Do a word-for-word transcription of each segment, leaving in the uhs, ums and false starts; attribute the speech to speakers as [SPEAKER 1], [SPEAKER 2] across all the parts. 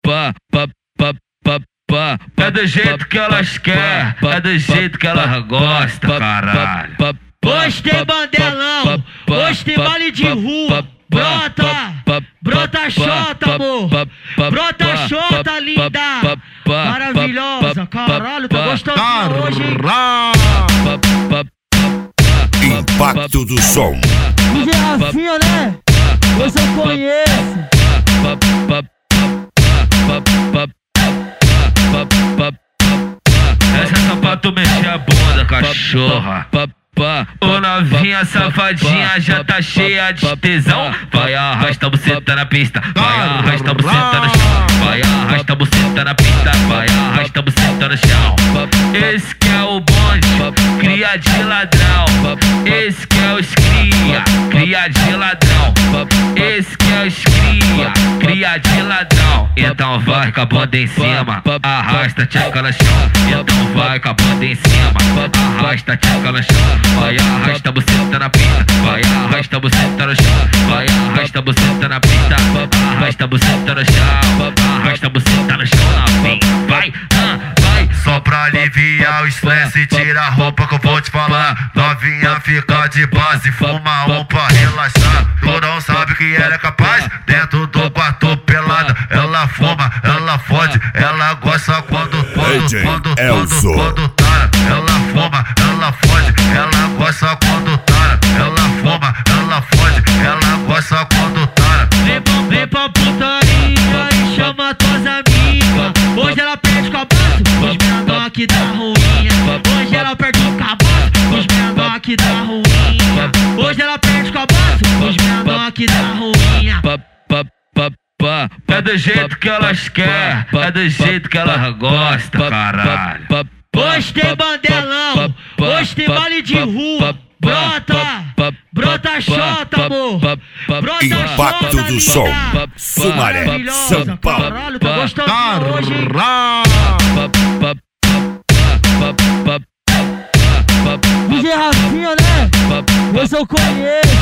[SPEAKER 1] pá, pá, pá, pá, pá. É do jeito que elas querem, é do jeito que elas gostam, caralho.
[SPEAKER 2] Hoje tem bandelão, hoje tem baile de rua. Brota, brota xota, amor. Brota xota, linda. Maravilhosa, caralho, tá gostoso hoje, hein?
[SPEAKER 3] Impacto do som.
[SPEAKER 2] D J Rafinha, né? Você eu conheço.
[SPEAKER 1] Essa é só pra tu mexer a bunda, cachorra. Ô novinha safadinha já tá cheia de tesão. Vai arrasta buceta na pista, vai arrasta buceta no chão. Vai arrasta buceta na pista, vai arrasta buceta no chão. Esse que é o bonde, cria de ladrão. Esse que é os cria, cria de ladrão. Esse que é os cria, cria de ladrão. Então vai com a bunda em cima, arrasta tcheca no chão. Então vai com a bunda em cima, arrasta tcheca no chão. Vai arrasta buceta na pista, vai arrasta buceta no chão. Vai arrasta buceta na pista, arrasta buceta no chão. Arrasta buceta no chão na pista, vai, vai.
[SPEAKER 3] Só pra aliviar o estresse, tira a roupa que eu vou te falar. Novinha fica de base, fuma um pra relaxar. Tu não sabe que ela é capaz, dentro do quarto pelada. Ela fuma, ela fode, ela gosta quando, quando, quando, quando, quando tara. Ela fuma, ela fode, ela gosta quando tara. Ela fuma, ela fode, ela gosta quando tara.
[SPEAKER 2] Vem pra, vem pra putaria e chama tuas amigas. Hoje ela perde o cabaço, os menor aqui da ruinha. Hoje ela perde o cabaço, os menor aqui da ruinha. Hoje ela perde o cabaço, os menor aqui da ruinha.
[SPEAKER 1] É do jeito que elas querem, é do jeito que elas gostam, caralho.
[SPEAKER 2] Hoje tem bandelão, hoje tem baile de rua. Brota, brota xota, amor. Brota
[SPEAKER 3] Impacto
[SPEAKER 2] xota,
[SPEAKER 3] do som.
[SPEAKER 2] linda.
[SPEAKER 3] Sumaré, São Paulo.
[SPEAKER 2] Caralho, tá gostoso hoje, hein? D J Rafinha, né? Você eu conheço.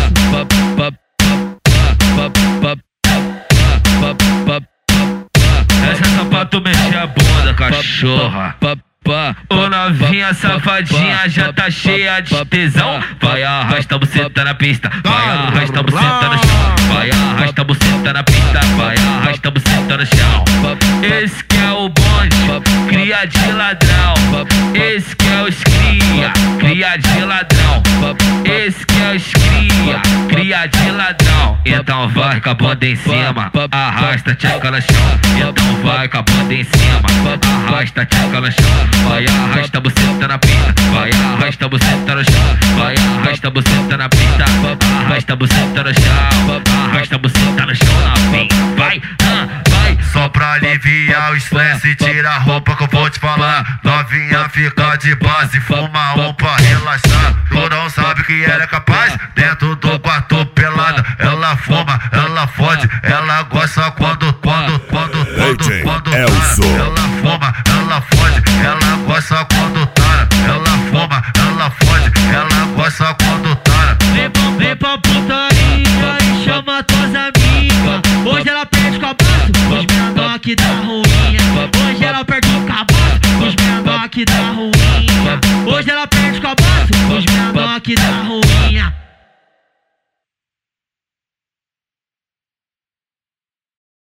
[SPEAKER 1] Essa é só pra tu mexer a bunda, cachorra. Ô novinha safadinha já tá cheia de tesão. Vai arrasta buceta na pista, vai arrasta buceta no chão. Vai arrasta buceta na pista, vai arrasta buceta no chão. Esse que é o bonde, cria de ladrão. Esse que é os cria, cria de ladrão. Esse que é os cria, cria de ladrão. Então vai com a bunda em cima, arrasta tcheca no chão. Então vai com a bunda em cima, arrasta tcheca no chão. Vai arrasta buceta na pista, vai arrasta buceta no chão. Vai arrasta buceta na pista, arrasta buceta no chão. Arrasta buceta no chão na pista, vai, vai.
[SPEAKER 3] Só pra aliviar o estresse, tira a roupa que eu vou te falar. Novinha fica de base, fuma um pra relaxar. Tu não sabe que ela é capaz, dentro do quarto pelada. Ela fuma, ela fode, ela gosta quando, quando, quando, quando, quando tara. Ela fuma, ela fode, ela gosta quando tara. Ela fuma, ela fode, ela gosta quando tara.
[SPEAKER 2] Vem pra, vem pra putaria e chama tuas amigas. Hoje ela perde o cabaço, os menor aqui da ruinha. Hoje ela perde o cabaço, os menor aqui da ruinha. Hoje ela perde o cabaço, os menor aqui da ruinha.